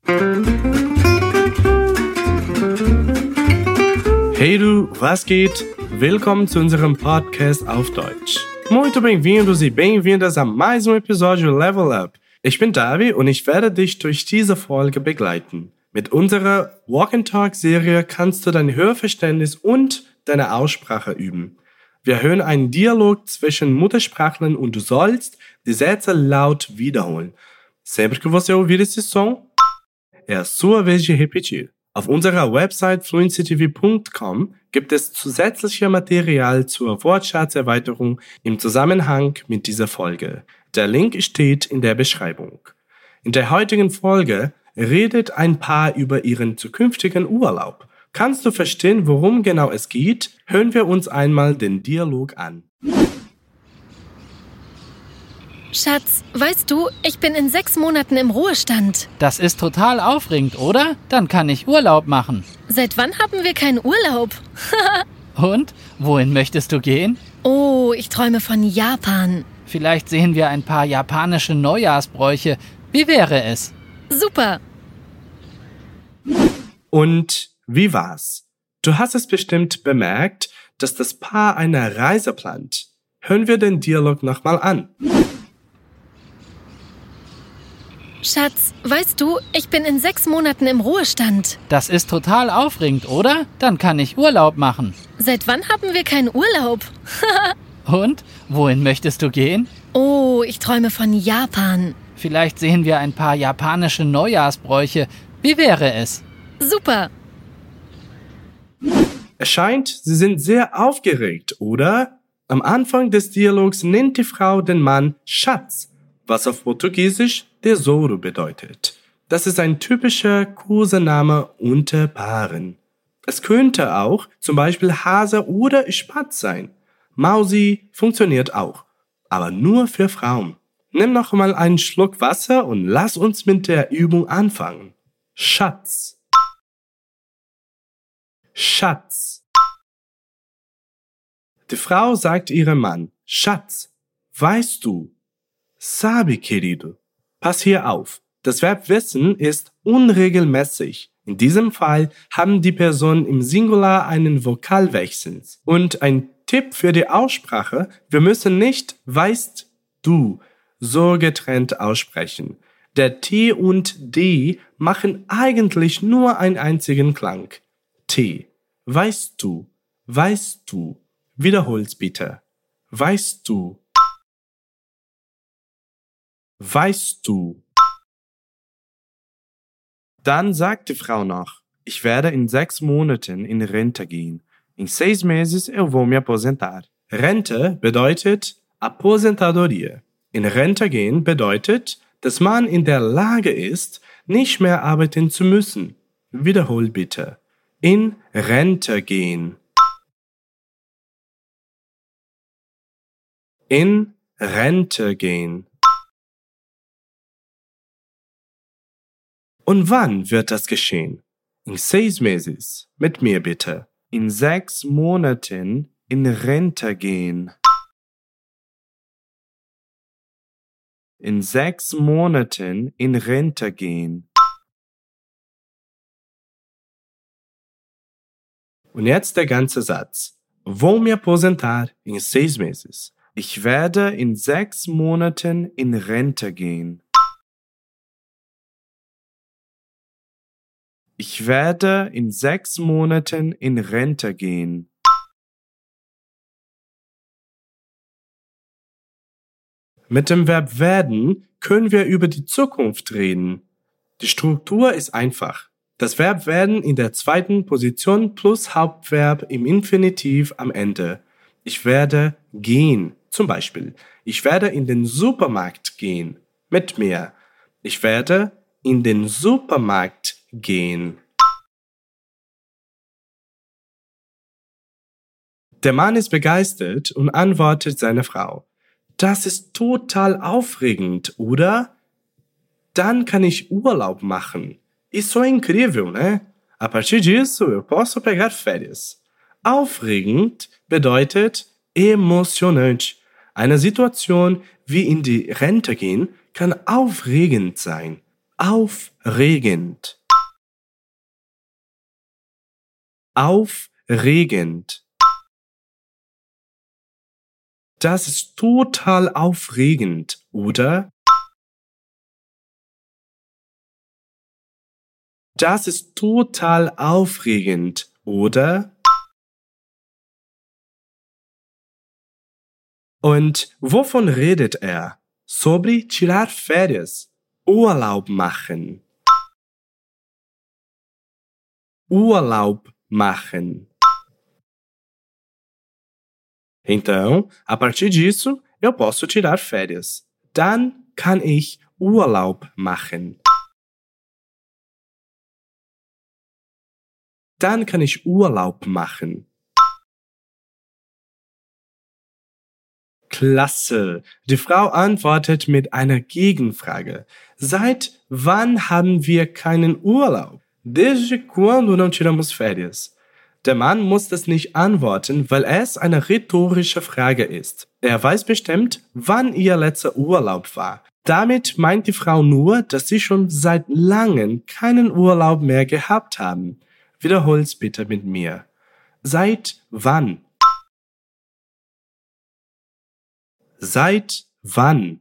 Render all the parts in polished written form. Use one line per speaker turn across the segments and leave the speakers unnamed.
Hey du, was geht? Willkommen zu unserem Podcast auf Deutsch. Muito bem-vindos e bem-vindas a mais episódio Level Up. Ich bin Davi und ich werde dich durch diese Folge begleiten. Mit unserer Walk-and-Talk-Serie kannst du dein Hörverständnis und deine Aussprache üben. Wir hören einen Dialog zwischen Muttersprachlern und du sollst die Sätze laut wiederholen. Sempre que você ouvir esse som, é a sua vez de repetir. Auf unserer Website fluencytv.com gibt es zusätzliche Material zur Wortschatzerweiterung im Zusammenhang mit dieser Folge. Der Link steht in der Beschreibung. In der heutigen Folge redet ein Paar über ihren zukünftigen Urlaub. Kannst du verstehen, worum genau es geht? Hören wir uns einmal den Dialog an.
Schatz, weißt du, ich bin in 6 Monaten im Ruhestand.
Das ist total aufregend, oder? Dann kann ich Urlaub machen.
Seit wann haben wir keinen Urlaub?
Und? Wohin möchtest du gehen?
Oh, ich träume von Japan.
Vielleicht sehen wir ein paar japanische Neujahrsbräuche. Wie wäre es?
Super.
Und wie war's? Du hast es bestimmt bemerkt, dass das Paar eine Reise plant. Hören wir den Dialog nochmal an.
Schatz, weißt du, ich bin in 6 Monaten im Ruhestand.
Das ist total aufregend, oder? Dann kann ich Urlaub machen.
Seit wann haben wir keinen Urlaub?
Und? Wohin möchtest du gehen?
Oh, ich träume von Japan.
Vielleicht sehen wir ein paar japanische Neujahrsbräuche. Wie wäre es?
Super.
Es scheint, sie sind sehr aufgeregt, oder? Am Anfang des Dialogs nennt die Frau den Mann Schatz, was auf Portugiesisch Tesouro bedeutet. Das ist ein typischer Kosename unter Paaren. Es könnte auch zum Beispiel Hase oder Spatz sein. Mausi funktioniert auch, aber nur für Frauen. Nimm noch mal einen Schluck Wasser und lass uns mit der Übung anfangen. Schatz. Schatz. Die Frau sagt ihrem Mann, Schatz, weißt du? Sabe, querido. Pass hier auf. Das Verb wissen ist unregelmäßig. In diesem Fall haben die Personen im Singular einen Vokalwechsel. Und ein Tipp für die Aussprache, wir müssen nicht weißt du so getrennt aussprechen. Der T und D machen eigentlich nur einen einzigen Klang. T. Weißt du. Weißt du. Wiederhol's bitte. Weißt du. Weißt du. Dann sagt die Frau noch, ich werde in 6 Monaten in Rente gehen. In 6 meses eu vou me aposentar. Rente bedeutet Aposentadoria. In Rente gehen bedeutet, dass man in der Lage ist, nicht mehr arbeiten zu müssen. Wiederhol bitte. In Rente gehen. In Rente gehen. Und wann wird das geschehen? In 6 meses. Mit mir bitte. In 6 Monaten in Rente gehen. In 6 Monaten in Rente gehen. Und jetzt der ganze Satz. Vou me aposentar em 6 meses. Ich werde in 6 Monaten in Rente gehen. Ich werde in 6 Monaten in Rente gehen. Mit dem Verb werden können wir über die Zukunft reden. Die Struktur ist einfach. Das Verb werden in der zweiten Position plus Hauptverb im Infinitiv am Ende. Ich werde gehen. Zum Beispiel, ich werde in den Supermarkt gehen. Mit mir. Ich werde in den Supermarkt gehen. Der Mann ist begeistert und antwortet seiner Frau. Das ist total aufregend, oder? Dann kann ich Urlaub machen. Isso é incrível, né? A partir disso, eu posso pegar férias. Aufregend bedeutet emotionant. Eine Situation wie in die Rente gehen kann aufregend sein. Aufregend. Aufregend. Das ist total aufregend, oder? Das ist total aufregend, oder? Und wovon redet er? Sobre tirar férias. Urlaub machen. Urlaub machen. Então, a partir disso, eu posso tirar férias. Dann kann ich Urlaub machen. Dann kann ich Urlaub machen. Klasse. Die Frau antwortet mit einer Gegenfrage. Seit wann haben wir keinen Urlaub? Desde quando não tiramos férias? Der Mann muss das nicht antworten, weil es eine rhetorische Frage ist. Er weiß bestimmt, wann ihr letzter Urlaub war. Damit meint die Frau nur, dass sie schon seit langem keinen Urlaub mehr gehabt haben. Wiederhol's bitte mit mir. Seit wann? Seit wann?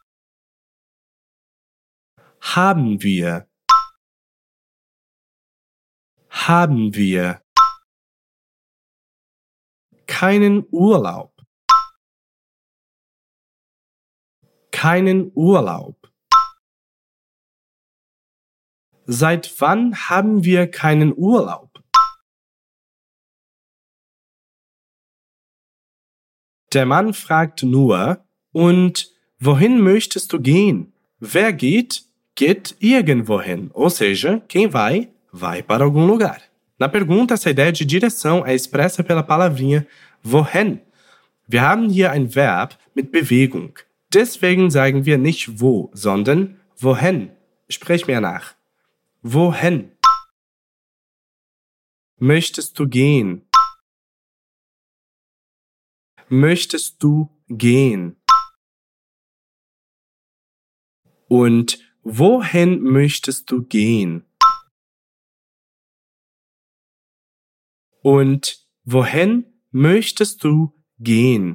Haben wir? Haben wir keinen Urlaub? Keinen Urlaub. Seit wann haben wir keinen Urlaub? Der Mann fragt nur, und wohin möchtest du gehen? Wer geht, geht irgendwohin. Ou seja, quem vai, vai para algum lugar. Na pergunta, essa ideia de direção é expressa pela palavrinha wohin. Wir haben hier ein Verb mit Bewegung. Deswegen sagen wir nicht wo, sondern wohin. Sprech mir nach. Wohin? Möchtest du gehen? Möchtest du gehen? Und wohin möchtest du gehen? Und wohin möchtest du gehen?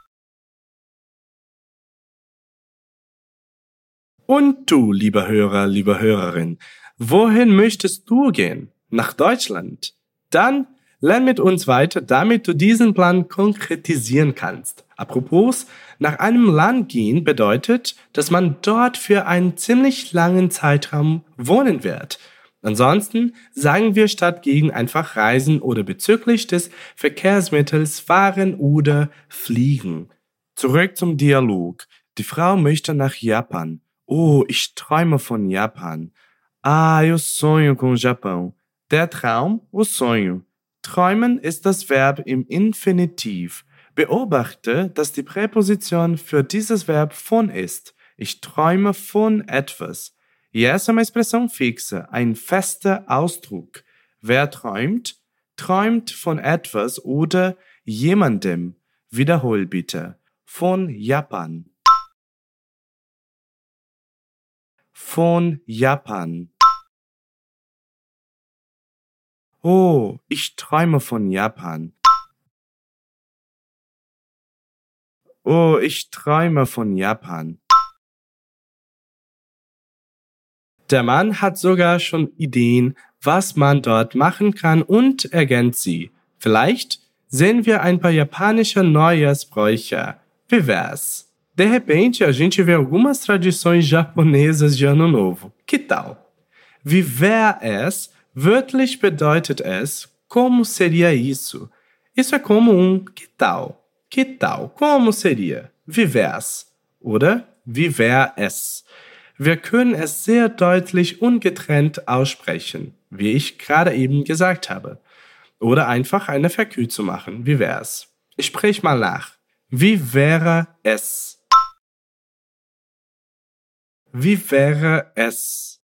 Und du, lieber Hörer, liebe Hörerin, wohin möchtest du gehen? Nach Deutschland? Dann lern mit uns weiter, damit du diesen Plan konkretisieren kannst. Apropos, nach einem Land gehen bedeutet, dass man dort für einen ziemlich langen Zeitraum wohnen wird. Ansonsten sagen wir statt gegen einfach reisen oder bezüglich des Verkehrsmittels fahren oder fliegen. Zurück zum Dialog. Die Frau möchte nach Japan. Oh, ich träume von Japan. Ah, eu sonho com o Japão. Der Traum, o sonho. Träumen ist das Verb im Infinitiv. Beobachte, dass die Präposition für dieses Verb von ist. Ich träume von etwas. E essa é uma expressão fixa, ein fester Ausdruck. Wer träumt, träumt von etwas oder jemandem. Wiederhol bitte. Von Japan. Von Japan. Oh, ich träume von Japan. Oh, ich träume von Japan. Der Mann hat sogar schon Ideen, was man dort machen kann und ergänzt sie. Vielleicht sehen wir ein paar japanische Neujahrsbräuche. Wie wär's? De repente, a gente vê algumas tradições japonesas de Ano Novo. Que tal? Wie wär es? Wörtlich bedeutet es, como seria isso? Isso é como que tal? Que tal? Como seria? Wie wär's? Oder wie wär es? Wir können es sehr deutlich und getrennt aussprechen, wie ich gerade eben gesagt habe. Oder einfach eine Verkürzung machen. Wie wär's? Ich sprich mal nach. Wie wäre es? Wie wäre es?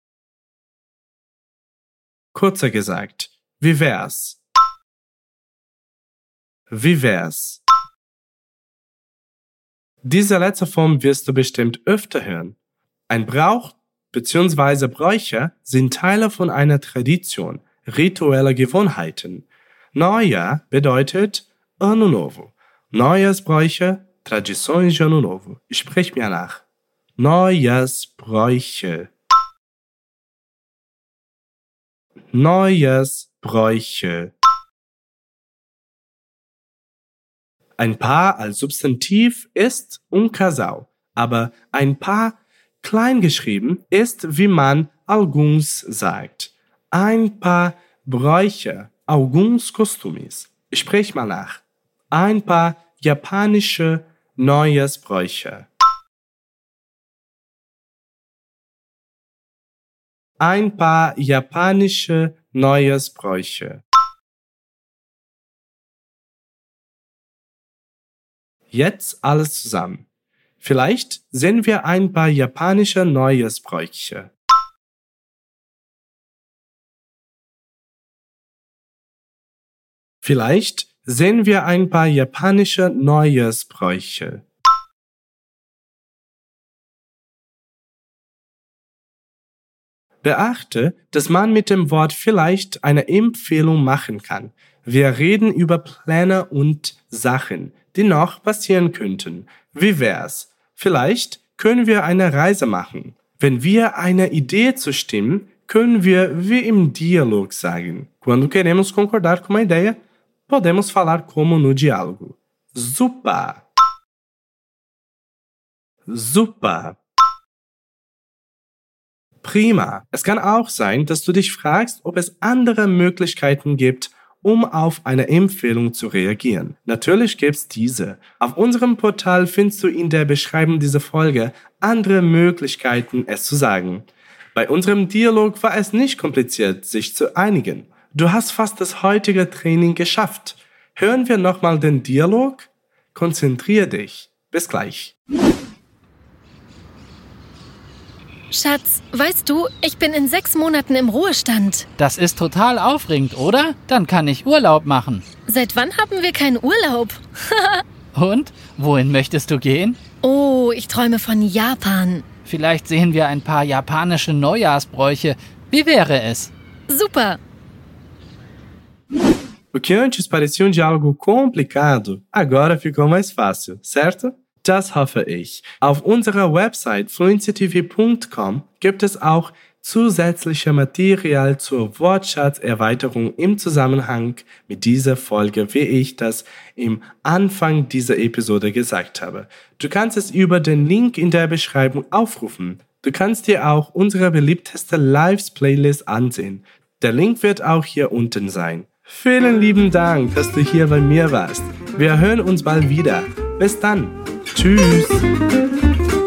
Kurzer gesagt, wie wär's? Wie wär's? Diese letzte Form wirst du bestimmt öfter hören. Ein Brauch, bzw. Bräuche sind Teile von einer Tradition, rituelle Gewohnheiten. Neujahr bedeutet Ano Novo. Neujahrsbräuche, Tradições de Ano Novo. Sprich mir nach. Neujahrsbräuche. Neujahrsbräuche. Ein Paar als Substantiv ist casal, aber ein Paar klein geschrieben ist, wie man alguns sagt. Ein paar Bräuche, alguns costumes. Sprich mal nach. Ein paar japanische Neujahrsbräuche. Ein paar japanische Neujahrsbräuche. Jetzt alles zusammen. Vielleicht sehen wir ein paar japanische Neujahrsbräuche. Vielleicht sehen wir ein paar japanische Neujahrsbräuche. Beachte, dass man mit dem Wort vielleicht eine Empfehlung machen kann. Wir reden über Pläne und Sachen, die noch passieren könnten. Wie wär's? Vielleicht können wir eine Reise machen. Wenn wir eine Idee zustimmen, können wir wie im Dialog sagen. Quando queremos concordar com uma ideia, podemos falar como no diálogo. Super! Super! Prima! Es kann auch sein, dass du dich fragst, ob es andere Möglichkeiten gibt, um auf eine Empfehlung zu reagieren. Natürlich gibt's diese. Auf unserem Portal findest du in der Beschreibung dieser Folge andere Möglichkeiten, es zu sagen. Bei unserem Dialog war es nicht kompliziert, sich zu einigen. Du hast fast das heutige Training geschafft. Hören wir nochmal den Dialog? Konzentrier dich. Bis gleich.
Schatz, weißt du, ich bin in 6 Monaten im Ruhestand.
Das ist total aufregend, oder? Dann kann ich Urlaub machen.
Seit wann haben wir keinen Urlaub?
Und? Wohin möchtest du gehen?
Oh, ich träume von Japan.
Vielleicht sehen wir ein paar japanische Neujahrsbräuche. Wie wäre es?
Super.
O que antes parecia diálogo complicado, agora ficou mais fácil, certo? Das hoffe ich. Auf unserer Website fluencytv.com gibt es auch zusätzliche Material zur Wortschatzerweiterung im Zusammenhang mit dieser Folge, wie ich das im Anfang dieser Episode gesagt habe. Du kannst es über den Link in der Beschreibung aufrufen. Du kannst dir auch unsere beliebteste Lives-Playlist ansehen. Der Link wird auch hier unten sein. Vielen lieben Dank, dass du hier bei mir warst. Wir hören uns bald wieder. Bis dann. Tschüss.